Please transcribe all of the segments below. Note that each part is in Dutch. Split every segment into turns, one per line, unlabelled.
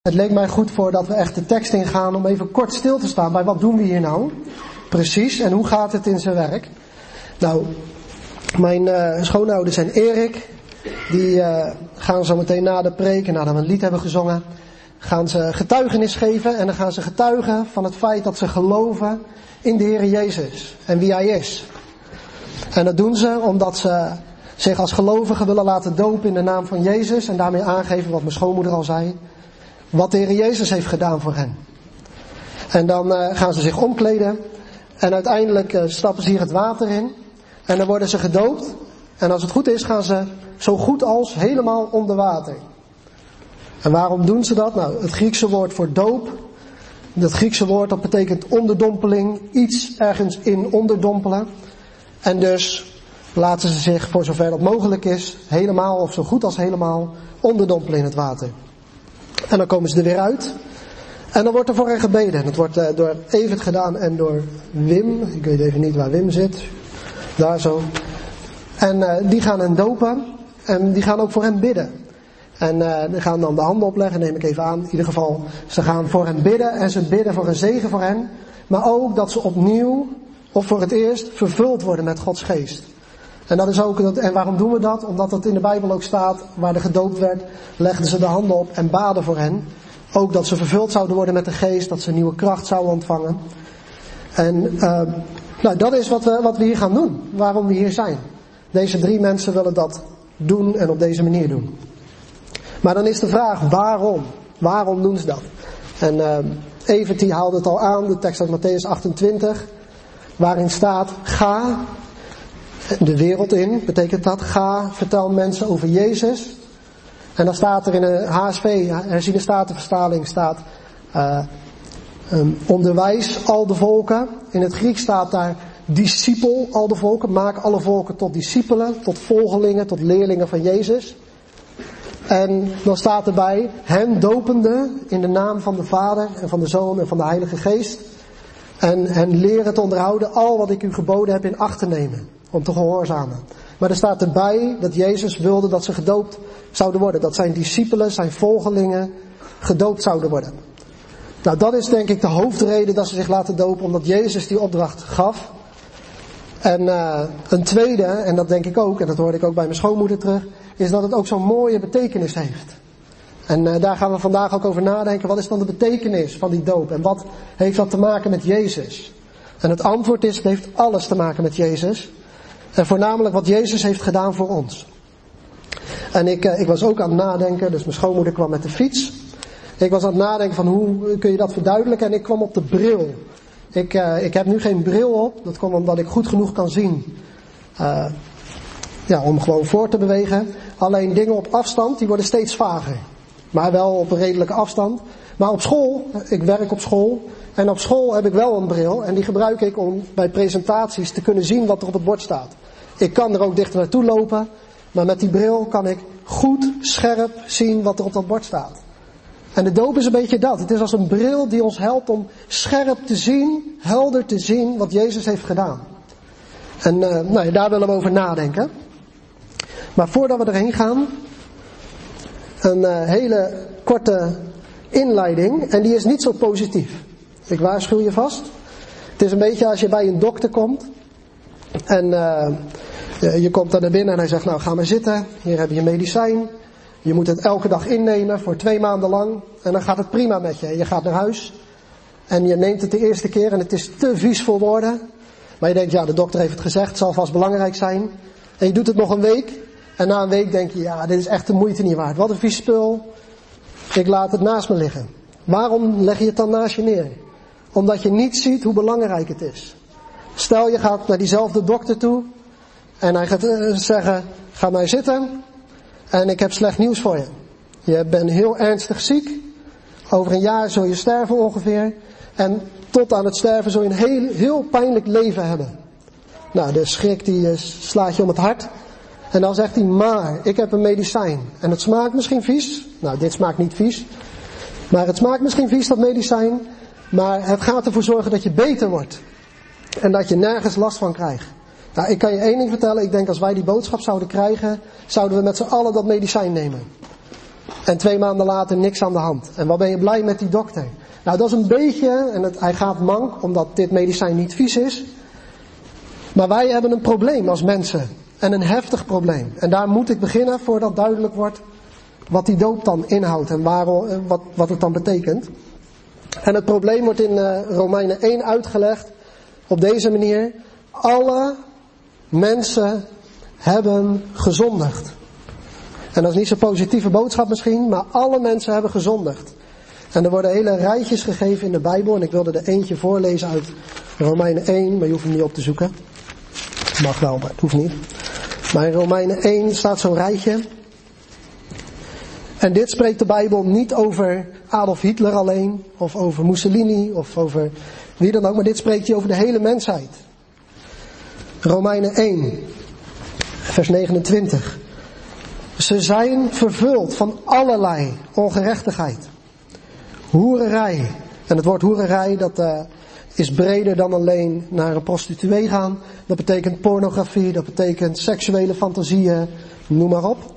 Het leek mij goed voordat we echt de tekst ingaan om even kort stil te staan bij wat doen we hier nou precies en hoe gaat het in zijn werk. Nou, mijn schoonouders en Erik, die gaan zo meteen na de preek, nadat we een lied hebben gezongen, gaan ze getuigenis geven en dan gaan ze getuigen van het feit dat ze geloven in de Heer Jezus en wie Hij is. En dat doen ze omdat ze zich als gelovigen willen laten dopen in de naam van Jezus en daarmee aangeven wat mijn schoonmoeder al zei, wat de Heer Jezus heeft gedaan voor hen. En dan gaan ze zich omkleden en uiteindelijk stappen ze hier het water in en dan worden ze gedoopt. En als het goed is gaan ze zo goed als helemaal onder water. En waarom doen ze dat? Nou, het Griekse woord voor doop, dat Griekse woord dat betekent onderdompeling, iets ergens in onderdompelen. En dus laten ze zich voor zover dat mogelijk is, helemaal of zo goed als helemaal onderdompelen in het water. En dan komen ze er weer uit. En dan wordt er voor hen gebeden. Dat wordt door Evert gedaan en door Wim. Ik weet even niet waar Wim zit. Daar zo. En die gaan hen dopen. En die gaan ook voor hen bidden. En die gaan dan de handen opleggen, neem ik even aan. In ieder geval, ze gaan voor hen bidden. En ze bidden voor een zegen voor hen. Maar ook dat ze opnieuw, of voor het eerst, vervuld worden met Gods geest. En dat is ook, en waarom doen we dat? Omdat het in de Bijbel ook staat, waar er gedoopt werd, legden ze de handen op en baden voor hen. Ook dat ze vervuld zouden worden met de geest, dat ze nieuwe kracht zouden ontvangen. En nou, dat is wat we hier gaan doen, waarom we hier zijn. Deze 3 mensen willen dat doen en op deze manier doen. Maar dan is de vraag, waarom? Waarom doen ze dat? En Evert die haalde het al aan, de tekst uit Mattheüs 28, waarin staat, ga de wereld in, betekent dat, ga, vertel mensen over Jezus. En dan staat er in de HSV, herziene statenvertaling, staat onderwijs al de volken. In het Grieks staat daar discipel al de volken, maak alle volken tot discipelen, tot volgelingen, tot leerlingen van Jezus. En dan staat erbij, hen dopende in de naam van de Vader en van de Zoon en van de Heilige Geest. En hen leren te onderhouden al wat ik u geboden heb in acht te nemen. Om te gehoorzamen. Maar er staat erbij dat Jezus wilde dat ze gedoopt zouden worden. Dat zijn discipelen, zijn volgelingen gedoopt zouden worden. Nou, dat is denk ik de hoofdreden dat ze zich laten dopen. Omdat Jezus die opdracht gaf. En een tweede, en dat denk ik ook, en dat hoorde ik ook bij mijn schoonmoeder terug, is dat het ook zo'n mooie betekenis heeft. En daar gaan we vandaag ook over nadenken. Wat is dan de betekenis van die doop? En wat heeft dat te maken met Jezus? En het antwoord is, het heeft alles te maken met Jezus. En voornamelijk wat Jezus heeft gedaan voor ons. En ik was ook aan het nadenken, dus mijn schoonmoeder kwam met de fiets. Ik was aan het nadenken van hoe kun je dat verduidelijken en ik kwam op de bril. Ik heb nu geen bril op, dat komt omdat ik goed genoeg kan zien. Om gewoon voor te bewegen. Alleen dingen op afstand, die worden steeds vager. Maar wel op een redelijke afstand. Maar op school, ik werk op school. En op school heb ik wel een bril. En die gebruik ik om bij presentaties te kunnen zien wat er op het bord staat. Ik kan er ook dichter naartoe lopen. Maar met die bril kan ik goed, scherp zien wat er op dat bord staat. En de doop is een beetje dat. Het is als een bril die ons helpt om scherp te zien, helder te zien wat Jezus heeft gedaan. En daar willen we over nadenken. Maar voordat we erheen gaan, een hele korte inleiding. En die is niet zo positief. Ik waarschuw je vast. Het is een beetje als je bij een dokter komt. En je komt daar naar binnen en hij zegt, nou ga maar zitten. Hier heb je medicijn. Je moet het elke dag innemen voor 2 maanden lang. En dan gaat het prima met je. Je gaat naar huis. En je neemt het de eerste keer en het is te vies voor woorden. Maar je denkt, ja, de dokter heeft het gezegd. Het zal vast belangrijk zijn. En je doet het nog een week. En na een week denk je, ja, dit is echt de moeite niet waard. Wat een vies spul. Ik laat het naast me liggen. Waarom leg je het dan naast je neer? Omdat je niet ziet hoe belangrijk het is. Stel je gaat naar diezelfde dokter toe. En hij gaat zeggen, ga maar zitten. En ik heb slecht nieuws voor je. Je bent heel ernstig ziek. Over een jaar zul je sterven ongeveer. En tot aan het sterven zul je een heel pijnlijk leven hebben. Nou, de schrik die slaat je om het hart. En dan zegt hij, maar ik heb een medicijn. En het smaakt misschien vies. Nou, dit smaakt niet vies. Maar het smaakt misschien vies, dat medicijn. Maar het gaat ervoor zorgen dat je beter wordt. En dat je nergens last van krijgt. Nou, ik kan je één ding vertellen. Ik denk als wij die boodschap zouden krijgen, zouden we met z'n allen dat medicijn nemen. En 2 maanden later niks aan de hand. En wat ben je blij met die dokter? Nou, dat is een beetje, en hij gaat mank omdat dit medicijn niet vies is. Maar wij hebben een probleem als mensen. En een heftig probleem. En daar moet ik beginnen voordat duidelijk wordt wat die doop dan inhoudt en wat het dan betekent. En het probleem wordt in Romeinen 1 uitgelegd op deze manier. Alle mensen hebben gezondigd. En dat is niet zo'n positieve boodschap misschien, maar alle mensen hebben gezondigd. En er worden hele rijtjes gegeven in de Bijbel. En ik wilde er eentje voorlezen uit Romeinen 1, maar je hoeft hem niet op te zoeken. Mag wel, maar het hoeft niet. Maar in Romeinen 1 staat zo'n rijtje. En dit spreekt de Bijbel niet over Adolf Hitler alleen, of over Mussolini, of over wie dan ook. Maar dit spreekt hij over de hele mensheid. Romeinen 1, vers 29. Ze zijn vervuld van allerlei ongerechtigheid. Hoererij. En het woord hoererij, dat is breder dan alleen naar een prostituee gaan. Dat betekent pornografie, dat betekent seksuele fantasieën, noem maar op.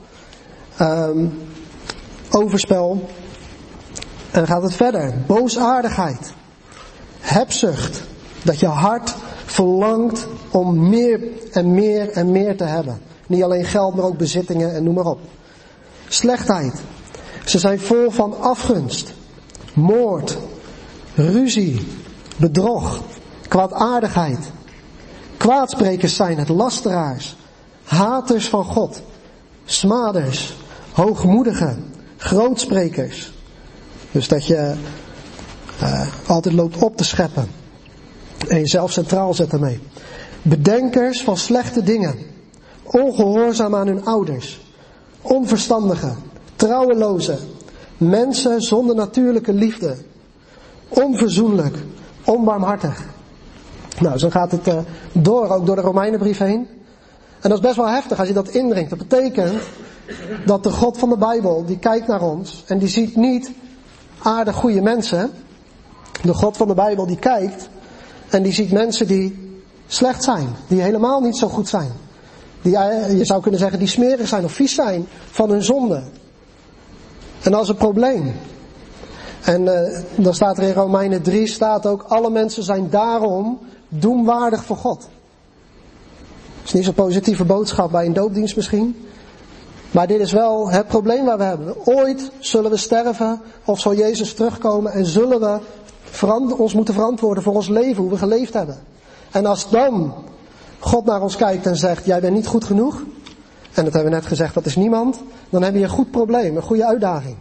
Overspel. En dan gaat het verder. Boosaardigheid. Hebzucht. Dat je hart verlangt om meer en meer en meer te hebben. Niet alleen geld, maar ook bezittingen en noem maar op. Slechtheid. Ze zijn vol van afgunst. Moord. Ruzie. Bedrog. Kwaadaardigheid. Kwaadsprekers zijn het. Lasteraars. Haters van God. Smaders. Hoogmoedigen. Grootsprekers. Dus dat je altijd loopt op te scheppen. En jezelf centraal zet ermee. Bedenkers van slechte dingen. Ongehoorzaam aan hun ouders. Onverstandigen. Trouwelozen. Mensen zonder natuurlijke liefde. Onverzoenlijk. Onbarmhartig. Nou, zo gaat het door, ook door de Romeinenbrief heen. En dat is best wel heftig als je dat indringt. Dat betekent dat de God van de Bijbel, die kijkt naar ons en die ziet niet aardig goede mensen. De God van de Bijbel die kijkt en die ziet mensen die slecht zijn, die helemaal niet zo goed zijn. Die, je zou kunnen zeggen, die smerig zijn of vies zijn van hun zonde. En dat is een probleem. En dan staat er in Romeinen 3, staat ook, alle mensen zijn daarom doemwaardig voor God. Dat is niet zo'n positieve boodschap bij een doopdienst misschien. Maar dit is wel het probleem waar we hebben. Ooit zullen we sterven of zal Jezus terugkomen en zullen we ons moeten verantwoorden voor ons leven, hoe we geleefd hebben. En als dan God naar ons kijkt en zegt, jij bent niet goed genoeg, en dat hebben we net gezegd, dat is niemand, dan heb je een goed probleem, een goede uitdaging.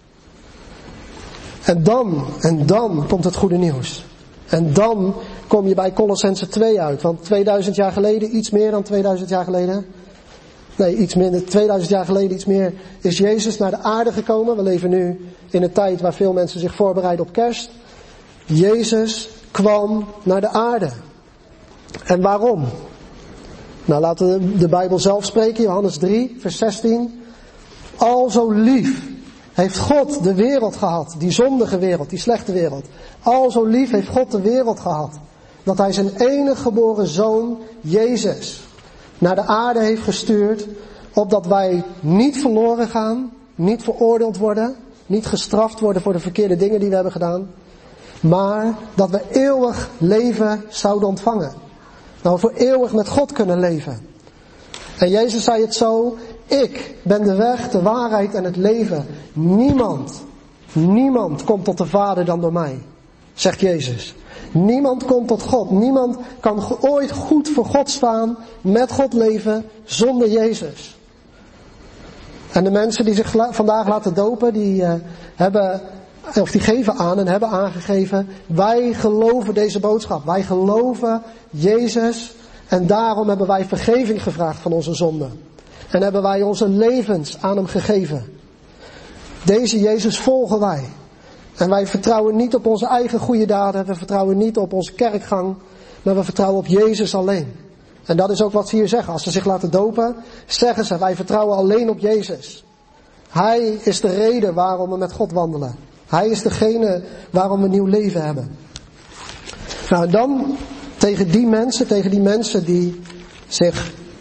En dan komt het goede nieuws. En dan kom je bij Colossenzen 2 uit. Want 2000 jaar geleden, iets meer dan 2000 jaar geleden. Nee, iets minder, 2000 jaar geleden, iets meer, is Jezus naar de aarde gekomen. We leven nu in een tijd waar veel mensen zich voorbereiden op kerst. Jezus kwam naar de aarde. En waarom? Nou, laten we de Bijbel zelf spreken. Johannes 3, vers 16. Al zo lief heeft God de wereld gehad. Die zondige wereld, die slechte wereld. Al zo lief heeft God de wereld gehad. Dat hij zijn enige geboren zoon, Jezus, naar de aarde heeft gestuurd. Opdat wij niet verloren gaan. Niet veroordeeld worden. Niet gestraft worden voor de verkeerde dingen die we hebben gedaan. Maar dat we eeuwig leven zouden ontvangen. Nou, voor eeuwig met God kunnen leven. En Jezus zei het zo. Ik ben de weg, de waarheid en het leven. Niemand komt tot de Vader dan door mij. Zegt Jezus. Niemand komt tot God. Niemand kan ooit goed voor God staan, met God leven, zonder Jezus. En de mensen die zich vandaag laten dopen, die geven aan en hebben aangegeven, wij geloven deze boodschap. Wij geloven Jezus en daarom hebben wij vergeving gevraagd van onze zonden. En hebben wij onze levens aan hem gegeven. Deze Jezus volgen wij. En wij vertrouwen niet op onze eigen goede daden. We vertrouwen niet op onze kerkgang. Maar we vertrouwen op Jezus alleen. En dat is ook wat ze hier zeggen. Als ze zich laten dopen, zeggen ze, wij vertrouwen alleen op Jezus. Hij is de reden waarom we met God wandelen. Hij is degene waarom we nieuw leven hebben. Nou, en dan tegen die mensen die zich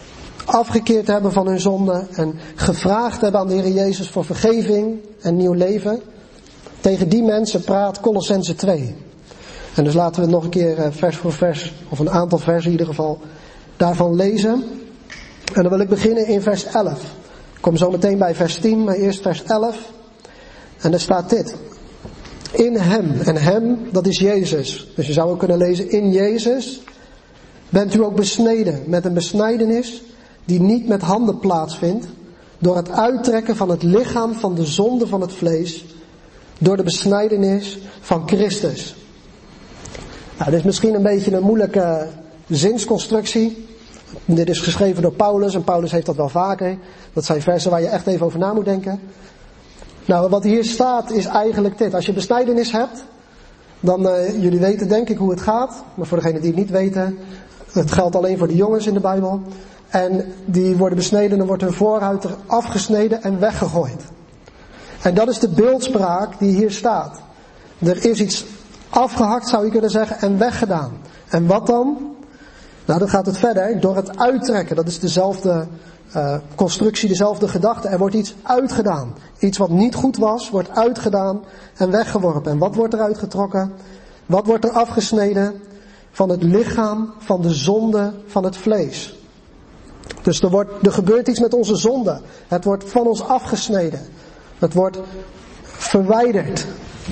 afgekeerd hebben van hun zonde en gevraagd hebben aan de Heer Jezus voor vergeving en nieuw leven. Tegen die mensen praat Kolossenzen 2. En dus laten we het nog een keer vers voor vers, of een aantal versen in ieder geval, daarvan lezen. En dan wil ik beginnen in vers 11. Ik kom zo meteen bij vers 10, maar eerst vers 11. En daar staat dit. In hem, en hem, dat is Jezus. Dus je zou ook kunnen lezen, in Jezus bent u ook besneden met een besnijdenis die niet met handen plaatsvindt, door het uittrekken van het lichaam van de zonde van het vlees, door de besnijdenis van Christus. Nou, dit is misschien een beetje een moeilijke zinsconstructie. Dit is geschreven door Paulus en Paulus heeft dat wel vaker. Dat zijn versen waar je echt even over na moet denken. Nou, wat hier staat is eigenlijk dit. Als je besnijdenis hebt, dan, jullie weten denk ik hoe het gaat. Maar voor degenen die het niet weten, het geldt alleen voor de jongens in de Bijbel. En die worden besneden, dan wordt hun voorhuid er afgesneden en weggegooid. En dat is de beeldspraak die hier staat. Er is iets afgehakt, zou je kunnen zeggen, en weggedaan. En wat dan? Nou, dan gaat het verder door het uittrekken. Dat is dezelfde constructie, dezelfde gedachte. Er wordt iets uitgedaan. Iets wat niet goed was, wordt uitgedaan en weggeworpen. En wat wordt er uitgetrokken? Wat wordt er afgesneden? Van het lichaam van de zonde van het vlees. Dus er gebeurt iets met onze zonde. Het wordt van ons afgesneden. Het wordt verwijderd.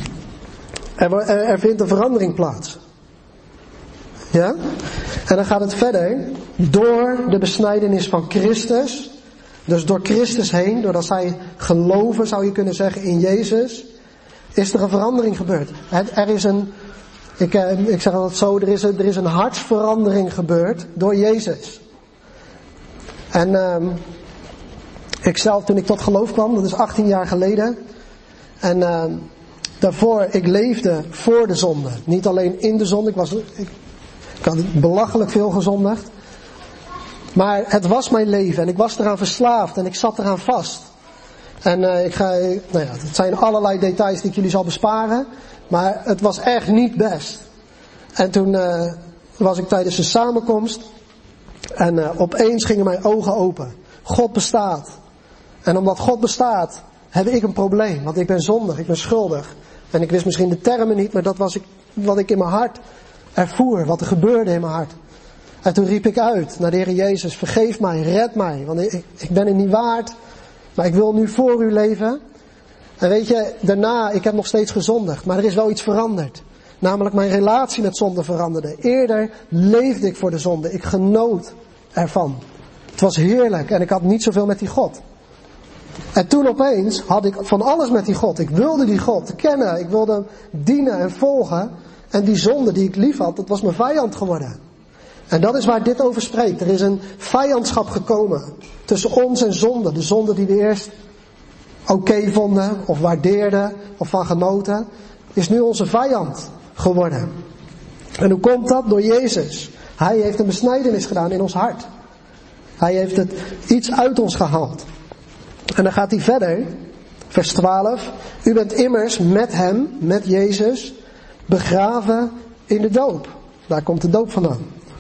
Er vindt een verandering plaats. Ja? En dan gaat het verder. Door de besnijdenis van Christus. Dus door Christus heen. Doordat zij geloven, zou je kunnen zeggen, in Jezus. Is er een verandering gebeurd. Er is een... Ik zeg altijd zo. Er is een hartsverandering gebeurd. Door Jezus. En ik zelf, toen ik tot geloof kwam. Dat is 18 jaar geleden. En daarvoor, ik leefde voor de zonde. Niet alleen in de zonde. Ik had belachelijk veel gezondigd. Maar het was mijn leven en ik was eraan verslaafd en ik zat eraan vast. En het zijn allerlei details die ik jullie zal besparen. Maar het was echt niet best. En toen was ik tijdens een samenkomst. En opeens gingen mijn ogen open. God bestaat. En omdat God bestaat, heb ik een probleem. Want ik ben zondig, ik ben schuldig. En ik wist misschien de termen niet, maar dat was wat ik in mijn hart ervoer, wat er gebeurde in mijn hart. En toen riep ik uit naar de Heer Jezus, vergeef mij, red mij, want ik ben het niet waard, maar ik wil nu voor u leven. En weet je, daarna, ik heb nog steeds gezondigd, maar er is wel iets veranderd. Namelijk mijn relatie met zonde veranderde. Eerder leefde ik voor de zonde, ik genoot ervan. Het was heerlijk en ik had niet zoveel met die God. En toen opeens had ik van alles met die God. Ik wilde die God kennen, ik wilde hem dienen en volgen. En die zonde die ik lief had, dat was mijn vijand geworden. En dat is waar dit over spreekt. Er is een vijandschap gekomen tussen ons en zonde. De zonde die we eerst oké vonden, of waardeerden, of van genoten, is nu onze vijand geworden. En hoe komt dat? Door Jezus. Hij heeft een besnijdenis gedaan in ons hart. Hij heeft het iets uit ons gehaald. En dan gaat hij verder, vers 12. U bent immers met hem, met Jezus, begraven in de doop. Daar komt de doop vandaan.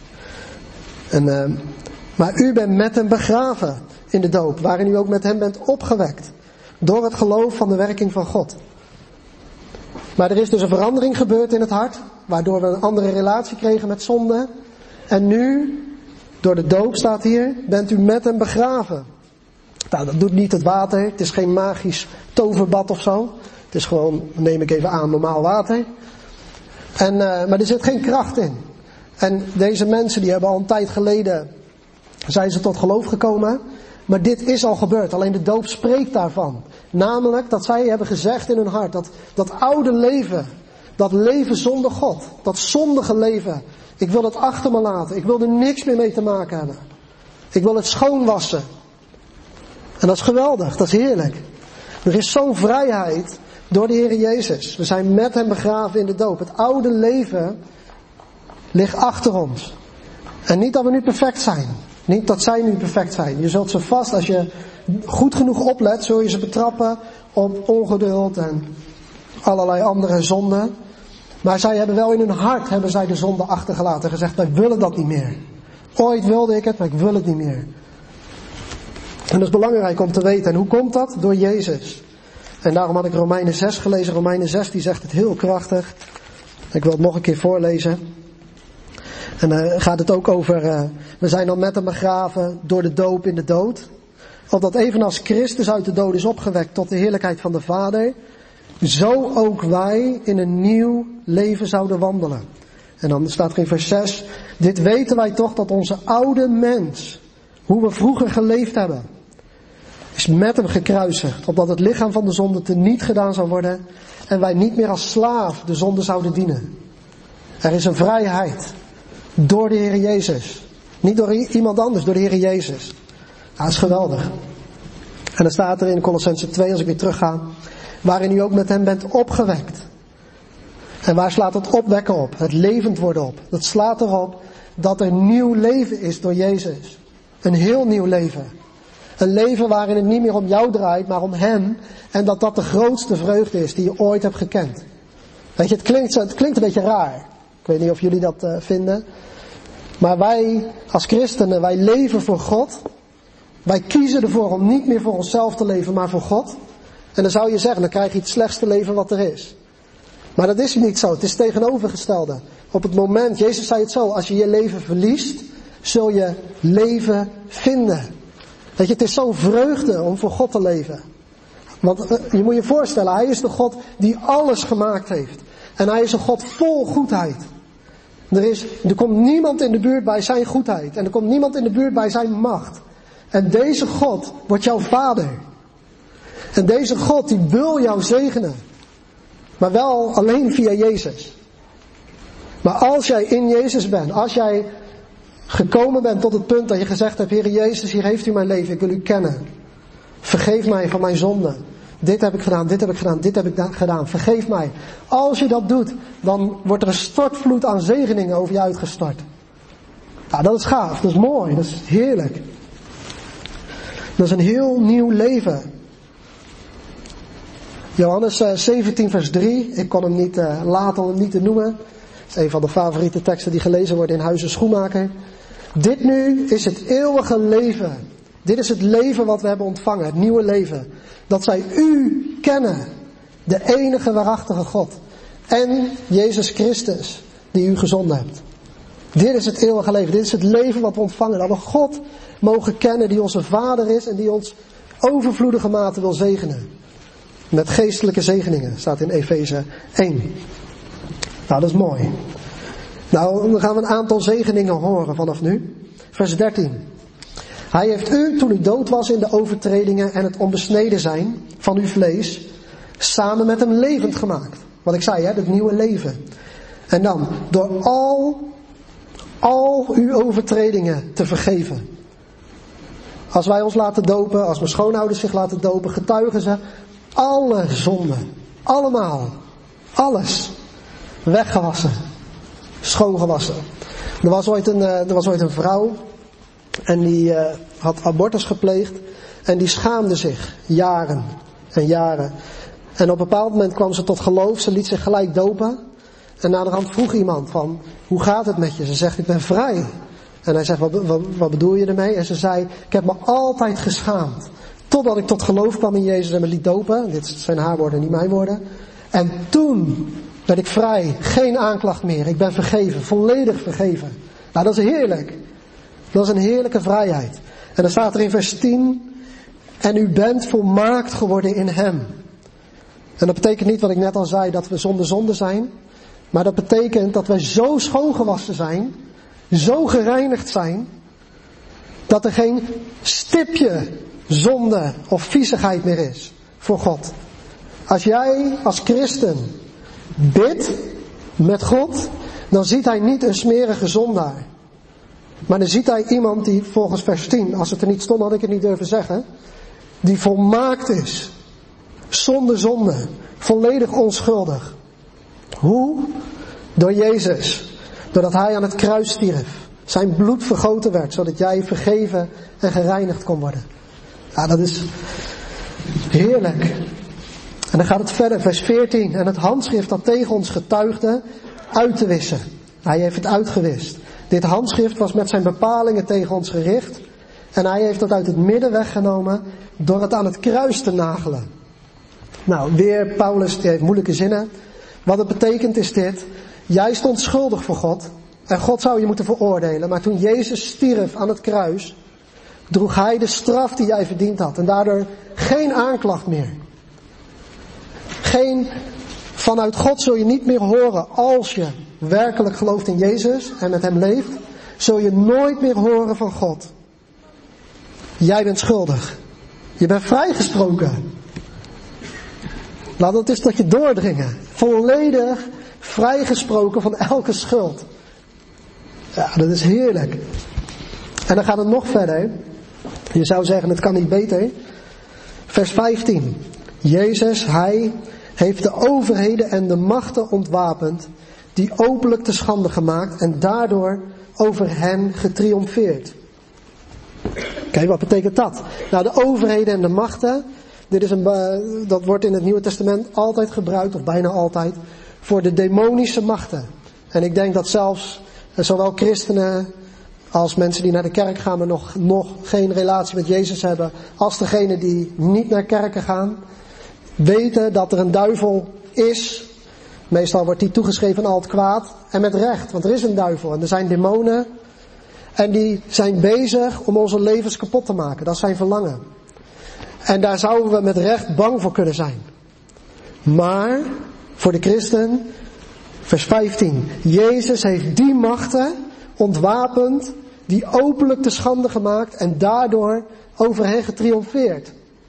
Maar u bent met hem begraven in de doop, waarin u ook met hem bent opgewekt. Door het geloof van de werking van God. Maar er is dus een verandering gebeurd in het hart, waardoor we een andere relatie kregen met zonde. En nu, door de doop staat hier, bent u met hem begraven. Nou, dat doet niet het water, het is geen magisch toverbad of zo. Het is gewoon, neem ik even aan, normaal water. Maar er zit geen kracht in. En deze mensen die hebben al een tijd geleden, zijn ze tot geloof gekomen. Maar dit is al gebeurd, alleen de doop spreekt daarvan. Namelijk dat zij hebben gezegd in hun hart, dat oude leven, dat leven zonder God, dat zondige leven, ik wil het achter me laten. Ik wil er niks meer mee te maken hebben. Ik wil het schoonwassen. En dat is geweldig, dat is heerlijk. Er is zo'n vrijheid door de Heer Jezus. We zijn met hem begraven in de doop. Het oude leven ligt achter ons. En niet dat we nu perfect zijn. Niet dat zij nu perfect zijn. Je zult ze vast, als je goed genoeg oplet, zul je ze betrappen op ongeduld en allerlei andere zonden. Maar zij hebben wel in hun hart hebben de zonde achtergelaten en gezegd, wij willen dat niet meer. Ooit wilde ik het, maar ik wil het niet meer. En dat is belangrijk om te weten. En hoe komt dat? Door Jezus. En daarom had ik Romeinen 6 gelezen. Romeinen 6 die zegt het heel krachtig. Ik wil het nog een keer voorlezen. En dan gaat het ook over, we zijn dan met hem begraven door de doop in de dood. Opdat evenals Christus uit de dood is opgewekt tot de heerlijkheid van de Vader, zo ook wij in een nieuw leven zouden wandelen. En dan staat er in vers 6, dit weten wij toch dat onze oude mens, hoe we vroeger geleefd hebben, is met hem gekruisigd, opdat het lichaam van de zonde teniet gedaan zou worden en wij niet meer als slaaf de zonde zouden dienen. Er is een vrijheid door de Heer Jezus. Niet door iemand anders, door de Heer Jezus. Dat is geweldig. En dan staat er in Kolossenzen 2, als ik weer terug ga, waarin u ook met hem bent opgewekt. En waar slaat het opwekken op? Het levend worden op. Dat slaat erop dat er nieuw leven is door Jezus. Een heel nieuw leven. Een leven waarin het niet meer om jou draait, maar om hem. En dat dat de grootste vreugde is die je ooit hebt gekend. Weet je, het klinkt een beetje raar. Ik weet niet of jullie dat vinden. Maar wij als christenen, wij leven voor God. Wij kiezen ervoor om niet meer voor onszelf te leven, maar voor God. En dan zou je zeggen, dan krijg je het slechtste leven wat er is. Maar dat is niet zo. Het is het tegenovergestelde. Op het moment, Jezus zei het zo, als je je leven verliest, zul je leven vinden. Weet je, het is zo'n vreugde om voor God te leven. Want je moet je voorstellen, hij is de God die alles gemaakt heeft. En hij is een God vol goedheid. Er komt niemand in de buurt bij zijn goedheid. En er komt niemand in de buurt bij zijn macht. En deze God wordt jouw vader. En deze God die wil jou zegenen. Maar wel alleen via Jezus. Maar als jij in Jezus bent, als jij gekomen bent tot het punt dat je gezegd hebt, Heer Jezus, hier heeft u mijn leven, ik wil u kennen. Vergeef mij van mijn zonde. Dit heb ik gedaan, dit heb ik gedaan, dit heb ik gedaan. Vergeef mij. Als je dat doet, dan wordt er een stortvloed aan zegeningen over je uitgestort. Ja, dat is gaaf, dat is mooi, dat is heerlijk. Dat is een heel nieuw leven. Johannes 17 vers 3, ik kon hem niet laten om hem niet te noemen. Dat is een van de favoriete teksten die gelezen worden in Huizen Schoenmaker. Dit nu is het eeuwige leven. Dit is het leven wat we hebben ontvangen, het nieuwe leven. Dat zij u kennen, de enige waarachtige God. En Jezus Christus, die u gezonden hebt. Dit is het eeuwige leven, dit is het leven wat we ontvangen. Dat we God mogen kennen die onze Vader is en die ons overvloedige mate wil zegenen. Met geestelijke zegeningen, staat in Efeze 1. Nou, dat is mooi. Nou, dan gaan we een aantal zegeningen horen vanaf nu. Vers 13. Hij heeft u, toen u dood was in de overtredingen en het onbesneden zijn van uw vlees, samen met hem levend gemaakt. Wat ik zei, hè, het nieuwe leven. En dan, door al uw overtredingen te vergeven. Als wij ons laten dopen, als mijn schoonouders zich laten dopen, getuigen ze alle zonden. Allemaal. Alles. Weggewassen. Schoongewassen. Er was ooit een vrouw. En die had abortus gepleegd. En die schaamde zich. Jaren en jaren. En op een bepaald moment kwam ze tot geloof. Ze liet zich gelijk dopen. En naderhand vroeg iemand van, hoe gaat het met je? Ze zegt, ik ben vrij. En hij zegt, wat bedoel je ermee? En ze zei, ik heb me altijd geschaamd. Totdat ik tot geloof kwam in Jezus en me liet dopen. Dit zijn haar woorden, niet mijn woorden. En toen werd ik vrij. Geen aanklacht meer. Ik ben vergeven. Volledig vergeven. Nou, dat is heerlijk. Dat is een heerlijke vrijheid. En dan staat er in vers 10. En u bent volmaakt geworden in hem. En dat betekent niet wat ik net al zei, dat we zonder zonde zijn. Maar dat betekent dat wij zo schoongewassen zijn. Zo gereinigd zijn. Dat er geen stipje zonde of viezigheid meer is voor God. Als jij als christen bidt met God, dan ziet hij niet een smerige zondaar. Maar dan ziet hij iemand die volgens vers 10, als het er niet stond had ik het niet durven zeggen, die volmaakt is. Zonder zonde. Volledig onschuldig. Hoe? Door Jezus. Doordat hij aan het kruis stierf. Zijn bloed vergoten werd, zodat jij vergeven en gereinigd kon worden. Ja, dat is heerlijk. En dan gaat het verder, vers 14. En het handschrift dat tegen ons getuigde, uit te wissen. Hij heeft het uitgewist. Dit handschrift was met zijn bepalingen tegen ons gericht. En hij heeft dat uit het midden weggenomen door het aan het kruis te nagelen. Nou, weer Paulus, die heeft moeilijke zinnen. Wat het betekent is dit. Jij stond schuldig voor God. En God zou je moeten veroordelen. Maar toen Jezus stierf aan het kruis, droeg hij de straf die jij verdiend had. En daardoor geen aanklacht meer. Vanuit God zul je niet meer horen als je werkelijk gelooft in Jezus en met hem leeft. Zul je nooit meer horen van God. Jij bent schuldig. Je bent vrijgesproken. Laat dat eens tot je doordringen. Volledig vrijgesproken van elke schuld. Ja, dat is heerlijk. En dan gaat het nog verder. Je zou zeggen, het kan niet beter. Vers 15. Jezus, hij heeft de overheden en de machten ontwapend, die openlijk te schande gemaakt en daardoor over hen getriomfeerd. Kijk, wat betekent dat? Nou, de overheden en de machten, dat wordt in het Nieuwe Testament altijd gebruikt, of bijna altijd, voor de demonische machten. En ik denk dat zelfs zowel christenen als mensen die naar de kerk gaan, maar nog geen relatie met Jezus hebben, als degenen die niet naar kerken gaan, weten dat er een duivel is. Meestal wordt die toegeschreven aan al het kwaad. En met recht, want er is een duivel en er zijn demonen. En die zijn bezig om onze levens kapot te maken. Dat is zijn verlangen. En daar zouden we met recht bang voor kunnen zijn. Maar, voor de christen, vers 15. Jezus heeft die machten ontwapend, die openlijk te schande gemaakt en daardoor over hen getriomfeerd.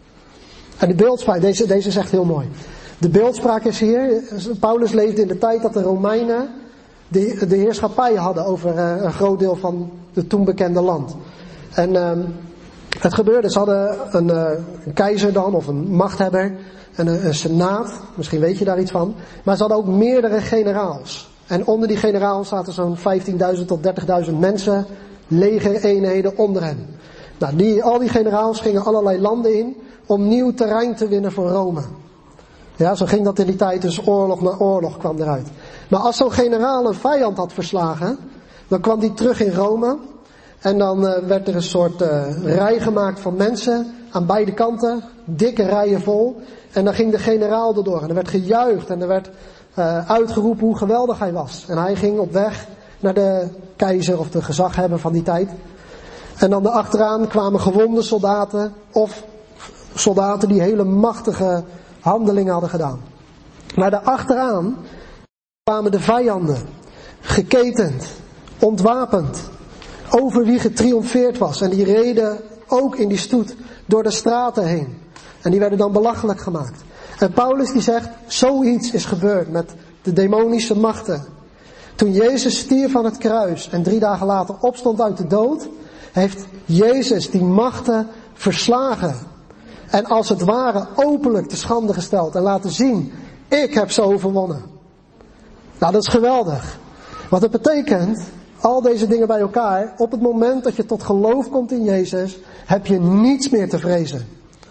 En de beeldspraak, deze is echt heel mooi. De beeldspraak is hier, Paulus leefde in de tijd dat de Romeinen de heerschappij hadden over een groot deel van het toen bekende land. En het gebeurde, ze hadden een keizer dan, of een machthebber, en een senaat, misschien weet je daar iets van. Maar ze hadden ook meerdere generaals. En onder die generaals zaten zo'n 15.000 tot 30.000 mensen, legereenheden onder hen. Nou, al die generaals gingen allerlei landen in om nieuw terrein te winnen voor Rome. Ja, zo ging dat in die tijd, dus oorlog na oorlog kwam eruit. Maar als zo'n generaal een vijand had verslagen, dan kwam die terug in Rome. En dan werd er een soort rij gemaakt van mensen aan beide kanten, dikke rijen vol. En dan ging de generaal erdoor en er werd gejuicht en er werd uitgeroepen hoe geweldig hij was. En hij ging op weg naar de keizer of de gezaghebber van die tijd. En dan daarachteraan kwamen gewonde soldaten of soldaten die hele machtige handelingen hadden gedaan. Maar daarachteraan kwamen de vijanden, geketend, ontwapend, over wie getriomfeerd was. En die reden ook in die stoet door de straten heen. En die werden dan belachelijk gemaakt. En Paulus die zegt, zoiets is gebeurd met de demonische machten. Toen Jezus stierf aan het kruis en 3 dagen later opstond uit de dood, heeft Jezus die machten verslagen. En als het ware openlijk te schande gesteld en laten zien, ik heb ze overwonnen. Nou, dat is geweldig. Wat het betekent, al deze dingen bij elkaar, op het moment dat je tot geloof komt in Jezus, heb je niets meer te vrezen.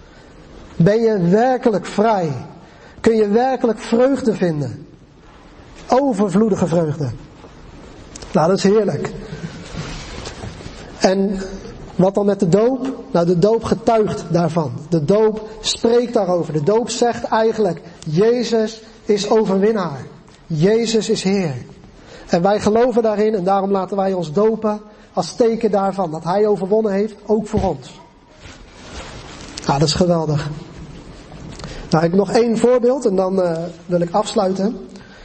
Ben je werkelijk vrij? Kun je werkelijk vreugde vinden? Overvloedige vreugde. Nou, dat is heerlijk. En wat dan met de doop? Nou, de doop getuigt daarvan. De doop spreekt daarover. De doop zegt eigenlijk, Jezus is overwinnaar. Jezus is Heer. En wij geloven daarin en daarom laten wij ons dopen als teken daarvan. Dat Hij overwonnen heeft, ook voor ons. Nou, dat is geweldig. Nou, ik heb nog 1 voorbeeld en dan wil ik afsluiten.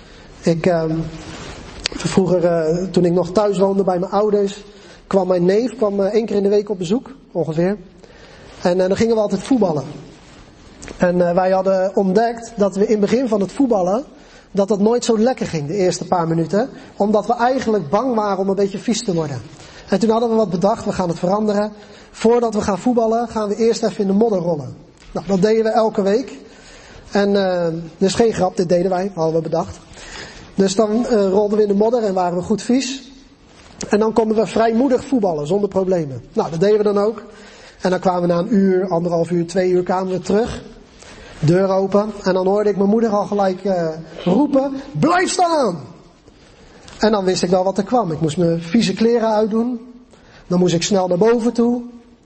Vroeger, toen ik nog thuis woonde bij mijn ouders, kwam mijn neef 1 keer in de week op bezoek, ongeveer. En dan gingen we altijd voetballen. En wij hadden ontdekt dat we in het begin van het voetballen, dat het nooit zo lekker ging, de eerste paar minuten. Omdat we eigenlijk bang waren om een beetje vies te worden. En toen hadden we wat bedacht, we gaan het veranderen. Voordat we gaan voetballen, gaan we eerst even in de modder rollen. Nou, dat deden we elke week. En dus geen grap, dit deden wij, hadden we bedacht. Dus dan rolden we in de modder en waren we goed vies. En dan konden we vrijmoedig voetballen, zonder problemen. Nou, dat deden we dan ook. En dan kwamen we na 1 uur, 1,5 uur, 2 uur kwamen we terug. Deur open. En dan hoorde ik mijn moeder al gelijk roepen, blijf staan! En dan wist ik wel wat er kwam. Ik moest mijn vieze kleren uitdoen. Dan moest ik snel naar boven toe.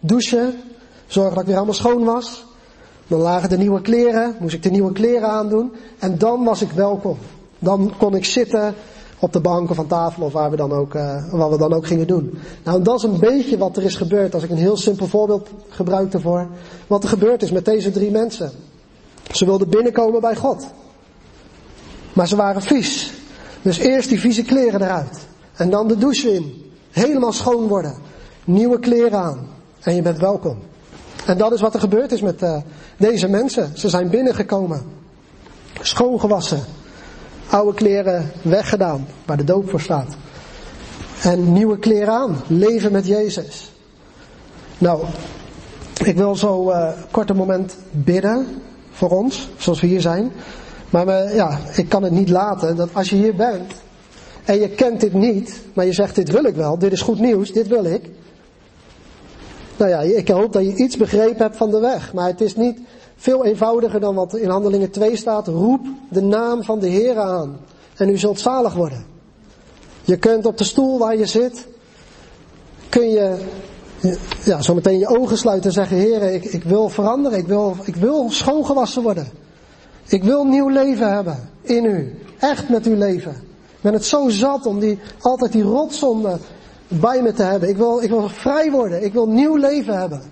douchen, zorgen dat ik weer allemaal schoon was. Dan lagen de nieuwe kleren, moest ik de nieuwe kleren aandoen. En dan was ik welkom. Dan kon ik zitten op de bank of aan tafel of waar we dan ook gingen doen. Nou, en dat is een beetje wat er is gebeurd. Als ik een heel simpel voorbeeld gebruik daarvoor. Wat er gebeurd is met deze 3 mensen. Ze wilden binnenkomen bij God. Maar ze waren vies. Dus eerst die vieze kleren eruit. En dan de douche in. Helemaal schoon worden. Nieuwe kleren aan. En je bent welkom. En dat is wat er gebeurd is met deze mensen. Ze zijn binnengekomen. Schoongewassen. Oude kleren weggedaan. Waar de doop voor staat. En nieuwe kleren aan. Leven met Jezus. Nou, ik wil zo kort een moment bidden. Voor ons. Zoals we hier zijn. Maar ik kan het niet laten. Dat als je hier bent. En je kent dit niet. Maar je zegt dit wil ik wel. Dit is goed nieuws. Dit wil ik. Nou ja, ik hoop dat je iets begrepen hebt van de weg. Maar het is niet veel eenvoudiger dan wat in Handelingen 2 staat. Roep de naam van de Heere aan. En u zult zalig worden. Je kunt op de stoel waar je zit. Kun je zometeen je ogen sluiten en zeggen. Heere, ik wil veranderen. Ik wil schoongewassen worden. Ik wil nieuw leven hebben in u. Echt met uw leven. Ik ben het zo zat om altijd die rotzonde bij me te hebben. Ik wil vrij worden. Ik wil nieuw leven hebben.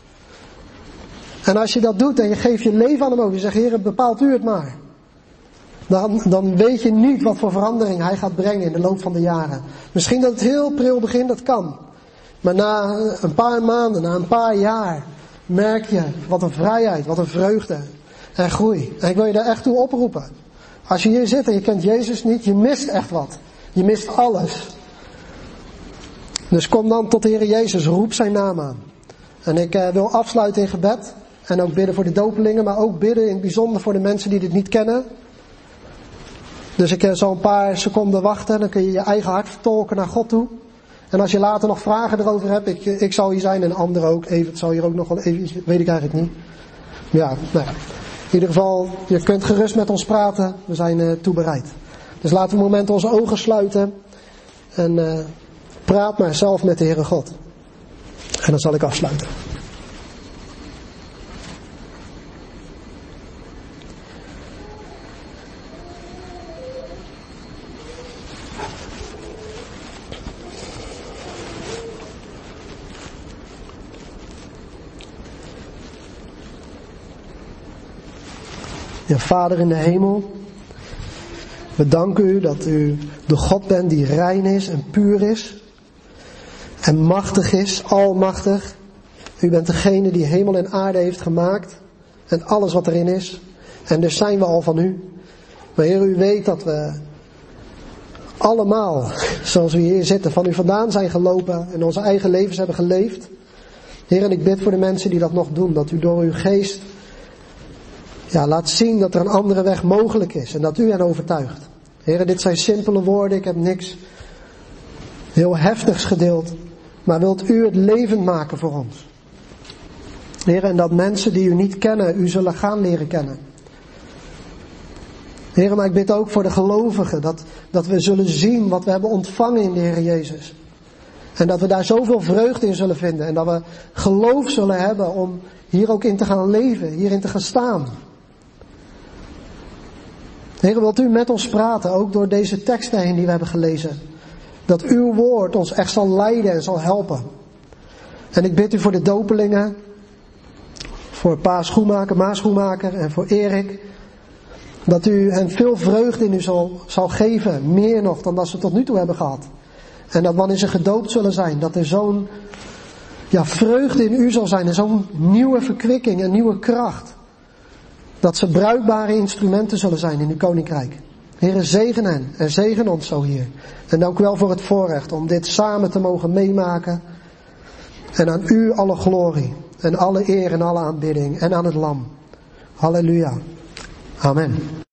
En als je dat doet en je geeft je leven aan hem over. Je zegt, Heer, bepaalt u het maar. Dan weet je niet wat voor verandering hij gaat brengen in de loop van de jaren. Misschien dat het heel pril begint, dat kan. Maar na een paar maanden, na een paar jaar, merk je wat een vrijheid, wat een vreugde en groei. En ik wil je daar echt toe oproepen. Als je hier zit en je kent Jezus niet, je mist echt wat. Je mist alles. Dus kom dan tot de Heer Jezus, roep zijn naam aan. En ik wil afsluiten in gebed. En ook bidden voor de dopelingen, maar ook bidden in het bijzonder voor de mensen die dit niet kennen. Dus ik zal een paar seconden wachten, dan kun je je eigen hart vertolken naar God toe. En als je later nog vragen erover hebt, ik zal hier zijn en anderen ook. Even, zal hier ook nog wel even, weet ik eigenlijk niet. Ja, nou ja. In ieder geval, je kunt gerust met ons praten. We zijn toe bereid. Dus laten we een moment onze ogen sluiten. En praat maar zelf met de Heere God. En dan zal ik afsluiten. Ja, Vader in de hemel, we danken u dat u de God bent die rein is en puur is. En machtig is, almachtig. U bent degene die hemel en aarde heeft gemaakt. En alles wat erin is. En dus zijn we al van u. Maar Heer, u weet dat we allemaal, zoals we hier zitten, van u vandaan zijn gelopen. En onze eigen levens hebben geleefd. Heer, en ik bid voor de mensen die dat nog doen. Dat u door uw geest laat zien dat er een andere weg mogelijk is. En dat u hen overtuigt. Heer, dit zijn simpele woorden. Ik heb niks heel heftigs gedeeld. Maar wilt u het levend maken voor ons. Heer, en dat mensen die u niet kennen, u zullen gaan leren kennen. Heer, maar ik bid ook voor de gelovigen. Dat we zullen zien wat we hebben ontvangen in de Heer Jezus. En dat we daar zoveel vreugde in zullen vinden. En dat we geloof zullen hebben om hier ook in te gaan leven. Hierin te gaan staan. Heer, wilt u met ons praten, ook door deze teksten heen die we hebben gelezen. Dat uw woord ons echt zal leiden en zal helpen. En ik bid u voor de dopelingen. Voor pa Schoenmaker, ma Schoenmaker en voor Erik. Dat u hen veel vreugde in u zal geven. Meer nog dan dat ze tot nu toe hebben gehad. En dat wanneer ze gedoopt zullen zijn. Dat er zo'n vreugde in u zal zijn. En zo'n nieuwe verkwikking en nieuwe kracht. Dat ze bruikbare instrumenten zullen zijn in uw koninkrijk. Heere, zegen hen en zegen ons zo hier. En dank u wel voor het voorrecht om dit samen te mogen meemaken. En aan u alle glorie en alle eer en alle aanbidding en aan het lam. Halleluja. Amen.